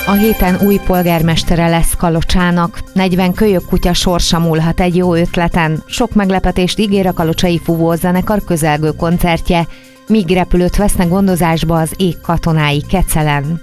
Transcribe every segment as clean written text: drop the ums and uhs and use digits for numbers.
A héten új polgármestere lesz Kalocsának. 40 kölyökkutya sorsa múlhat egy jó ötleten. Sok meglepetést ígér a kalocsai fúvózenekar közelgő koncertje, míg repülőt vesznek gondozásba az ég katonái Kecelen.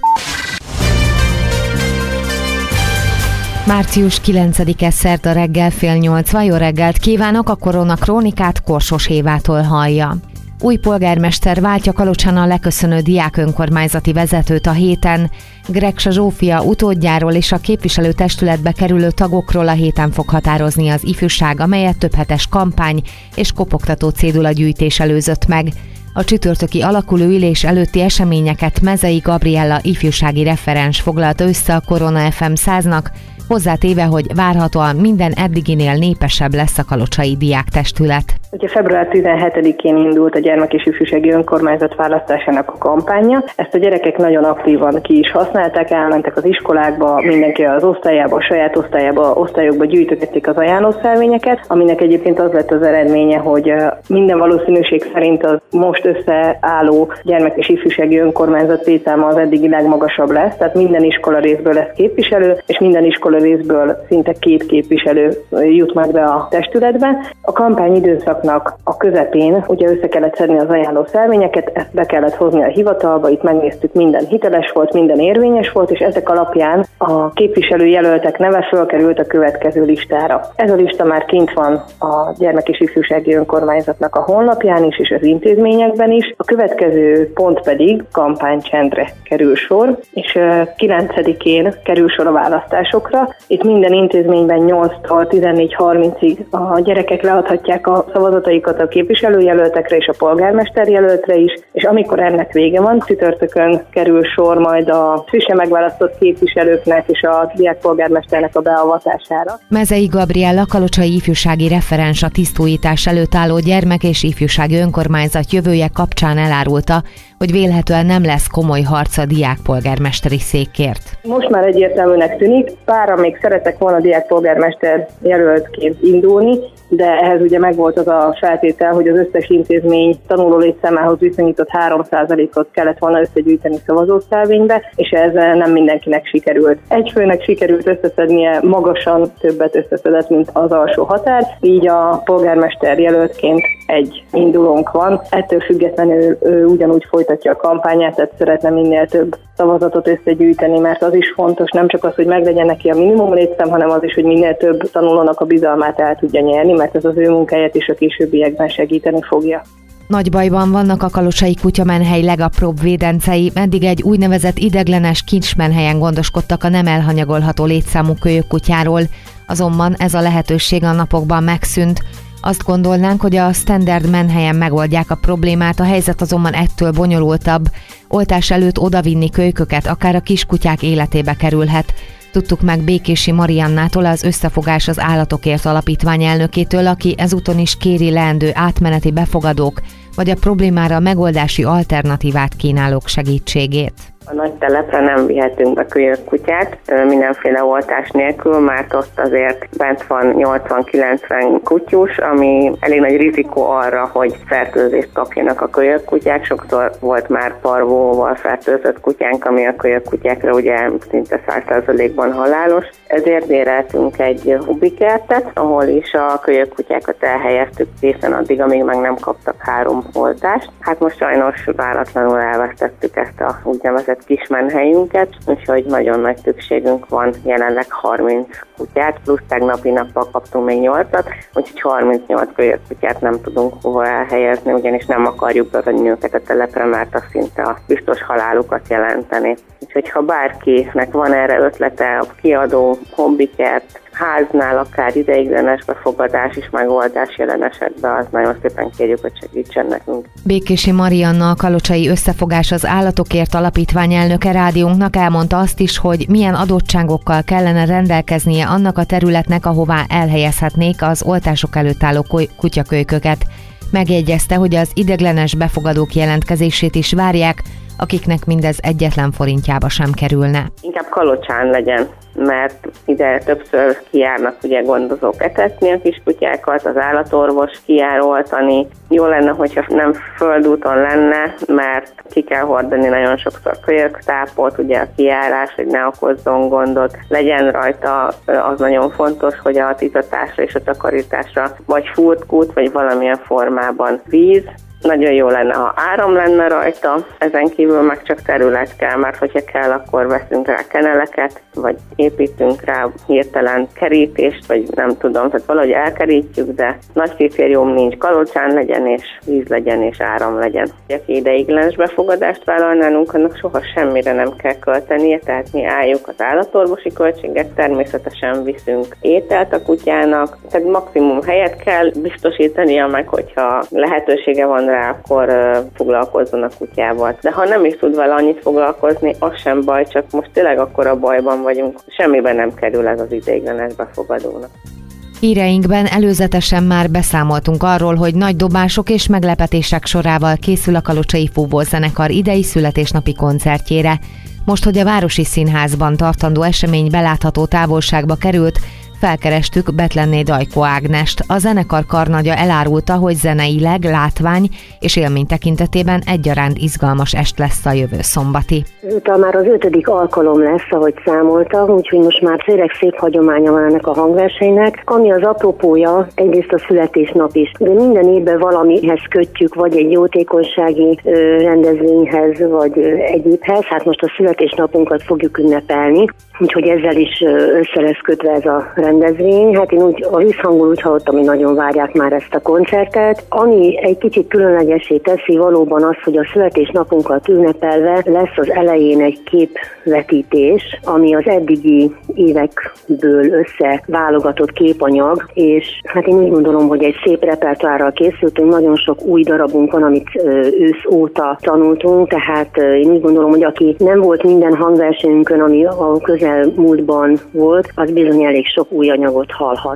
Március 9-e szerda reggel 7:30. Jó reggelt kívánok, a Korona Krónikát Korsos Évától hallja. Új polgármester váltja Kalocsán a leköszönő diák önkormányzati vezetőt a héten. Gregsa Zsófia utódjáról és a képviselőtestületbe kerülő tagokról a héten fog határozni az ifjúság, amelyet többhetes kampány és kopogtató cédulagyűjtés előzött meg. A csütörtöki alakuló ülés előtti eseményeket Mezei Gabriella ifjúsági referens foglalta össze a Korona FM 100-nak, hozzátéve, hogy várhatóan minden eddiginél népesebb lesz a kalocsai diáktestület. Ugye február 17-én indult a gyermek- és ifjúsági önkormányzat választásának a kampánya. Ezt a gyerekek nagyon aktívan ki is használták, elmentek az iskolákba, mindenki az osztályába, a saját osztályába, osztályokba gyűjtögették az ajánlószervényeket, aminek egyébként az lett az eredménye, hogy minden valószínűség szerint az most összeálló gyermek- és ifjúsági önkormányzat létszáma az eddigi legmagasabb lesz, tehát minden iskola részből lesz képviselő, és minden iskola részből szinte 2 képviselő jut meg be a testületbe. A kampány időszaknak a közepén ugye össze kellett szedni az ajánló szervényeket, ezt be kellett hozni a hivatalba, itt megnéztük, minden hiteles volt, minden érvényes volt, és ezek alapján a képviselőjelöltek neve fölkerült a következő listára. Ez a lista már kint van a gyermek- és ifjúsági önkormányzatnak a honlapján is, és az intézményekben is. A következő pont pedig kampánycsendre kerül sor, és 9-én kerül sor a választásokra. Itt minden intézményben 8-tól 14:30-ig a gyerekek leadhatják a szavazataikat a képviselőjelöltekre és a polgármesterjelöltre is, és amikor ennek vége van, csütörtökön kerül sor majd a frissen megválasztott képviselőknek és a diákpolgármesternek a beavatására. Mezei Gabriella kalocsai ifjúsági referens a tisztújítás előtt álló gyermek- és ifjúsági önkormányzat jövője kapcsán elárulta, hogy vélhetően nem lesz komoly harc a diákpolgármesteri székért. Most már egyértelműnek tűnik, páran még szeretek volna diákpolgármester jelöltként indulni, de ehhez ugye megvolt az a feltétel, hogy az összes intézmény tanuló létszámához viszonyított 3%-ot kellett volna összegyűjteni szavazószervénybe, és ez nem mindenkinek sikerült. Egy főnek sikerült összeszednie, magasan többet összeszedett, mint az alsó határ, így a polgármester jelöltként egy indulónk van. Ettől függetlenül ő ugyanúgy folytatja a kampányát, tehát szeretne minél több szavazatot összegyűjteni, mert az is fontos, nem csak az, hogy meglegyen neki a minimum létszám, hanem az is, hogy minél több tanulónak a bizalmát el tudja nyerni, mert ez az ő munkáját is a későbbiekben segíteni fogja. Nagy bajban vannak a kalocsai kutyamenhely legapróbb védencei, eddig egy úgynevezett ideglenes kincsmenhelyen gondoskodtak a nem elhanyagolható létszámú kölyökkutyáról, azonban ez a lehetőség a napokban megszűnt. Azt gondolnánk, hogy a standard menhelyen megoldják a problémát, a helyzet azonban ettől bonyolultabb. Oltás előtt odavinni kölyköket akár a kiskutyák életébe kerülhet. Tudtuk meg Békési Mariannától, az Összefogás az Állatokért Alapítvány elnökétől, aki ezúton is kéri leendő átmeneti befogadók, vagy a problémára megoldási alternatívát kínálók segítségét. A nagy telepre nem vihetünk be kölyökkutyát mindenféle oltás nélkül, mert ott azért bent van 80-90 kutyus, ami elég nagy rizikó arra, hogy fertőzést kapjanak a kölyökkutyák. Sokszor volt már parvóval fertőzött kutyánk, ami a kölyökkutyákra ugye szinte 100%-ban halálos. Ezért béreltünk egy hubikertet, ahol is a kölyökkutyákat elhelyeztük készen addig, amíg meg nem kaptak 3 oltást. Hát most sajnos váratlanul elvesztettük ezt a úgynevezett kismenhelyünket, úgyhogy nagyon nagy szükségünk van, jelenleg 30 kutyát, plusz tegnapi nappal kaptunk még 8-at, úgyhogy 38 kölyökkutyát nem tudunk hova elhelyezni, ugyanis nem akarjuk bevenni őket a telepre, mert az szinte a biztos halálukat jelenteni. Úgyhogy ha bárkinek van erre ötlete, a kiadó, hobbikert, háznál akár ideiglenes befogadás is megoldás jelen esetben, az nagyon szépen kérjük, hogy segítsen nekünk. Békési Marianna, a Kalocsai Összefogás az Állatokért Alapítvány elnöke rádiónknak elmondta azt is, hogy milyen adottságokkal kellene rendelkeznie annak a területnek, ahová elhelyezhetnék az oltások előtt álló kutyakölyköket. Megjegyezte, hogy az ideiglenes befogadók jelentkezését is várják, akiknek mindez egyetlen forintjába sem kerülne. Inkább Kalocsán legyen mert ide többször kijárnak ugye gondozók etetni a kiskutyákat, az állatorvos kijár oltani. Jó lenne, hogyha nem földúton lenne, mert ki kell hordani nagyon sokszor kölyöktápot, ugye a kijárás, hogy ne okozzon gondot. Legyen rajta, az nagyon fontos, hogy a tizatásra és a takarításra vagy furtkút, vagy valamilyen formában víz. Nagyon jó lenne, ha áram lenne rajta, ezen kívül meg csak terület kell, mert hogyha kell, akkor veszünk rá keneleket, vagy építünk rá hirtelen kerítést, vagy nem tudom, tehát valahogy elkerítjük, de nagy kritérium nincs, kalocsán legyen, és víz legyen, és áram legyen. Aki ideiglenes befogadást vállal nálunk, annak soha semmire nem kell költenie, tehát mi álljuk az állatorvosi költséget, természetesen viszünk ételt a kutyának, tehát maximum helyet kell biztosítania meg, hogyha lehetősége van rá, akkor foglalkozzon a kutyával. De ha nem is tud vele annyit foglalkozni, az sem baj, csak most tényleg akkora bajban vagyunk, semmiben nem kerül ez az ideiglenes befogadónak. Híreinkben előzetesen már beszámoltunk arról, hogy nagy dobások és meglepetések sorával készül a Kalocsai Fúvózenekar idei születésnapi koncertjére. Most, hogy a Városi Színházban tartandó esemény belátható távolságba került, felkerestük Betlenné Dajko Ágnest. A zenekar karnagya elárulta, hogy zeneileg, látvány és élmény tekintetében egyaránt izgalmas est lesz a jövő szombati. Utána már az 5. alkalom lesz, ahogy számoltam, úgyhogy most már tényleg szép hagyománya van ennek a hangversenynek. Ami az apropója, egyrészt a születésnap is, de minden évben valamihez kötjük, vagy egy jótékonysági rendezvényhez, vagy egyébhez. Hát most a születésnapunkat fogjuk ünnepelni, úgyhogy ezzel is össze lesz kötve ez a rendezvény. Hát én a visszhangul úgy hallottam, hogy nagyon várják már ezt a koncertet. Ami egy kicsit különlegessé teszi valóban az, hogy a születésnapunkat ünnepelve lesz az elején egy képvetítés, ami az eddigi évekből összeválogatott képanyag, és hát én úgy gondolom, hogy egy szép repertoárral készültünk, nagyon sok új darabunk van, amit ősz óta tanultunk, tehát én úgy gondolom, hogy aki nem volt minden hangversenyünkön, ami a közelmúltban volt, az bizony elég sok új anyagot hallhat.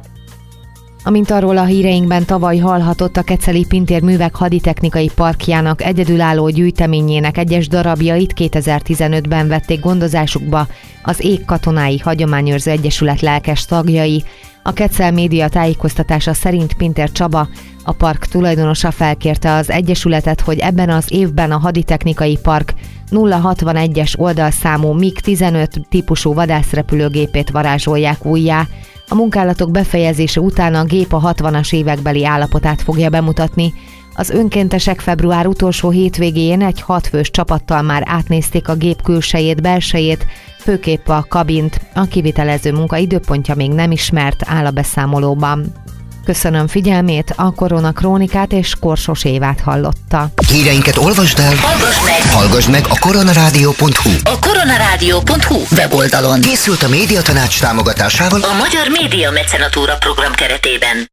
Amint arról a híreinkben tavaly hallhatott, a Keceli Pintér Művek Haditechnikai Parkjának egyedülálló gyűjteményének egyes darabjait 2015-ben vették gondozásukba az Ég Katonái Hagyományőrző Egyesület lelkes tagjai. A Kecel média tájékoztatása szerint Pintér Csaba, a park tulajdonosa felkérte az egyesületet, hogy ebben az évben a Haditechnikai Park 061-es oldalszámú MiG-15 típusú vadászrepülőgépét varázsolják újjá. A munkálatok befejezése után a gép a 60-as évekbeli állapotát fogja bemutatni. Az önkéntesek február utolsó hétvégén egy 6 fős csapattal már átnézték a gép külsejét, belsejét, főképp a kabint. A kivitelező munka időpontja még nem ismert, áll a beszámolóban. Köszönöm figyelmét, a Korona Krónikát és Korsos Évát hallotta. Híreinket olvasd el, hallgass meg a koronarádió.hu. A koronarádió.hu weboldalon. Készült a Médiatanács támogatásával a Magyar Média Mecenatúra program keretében.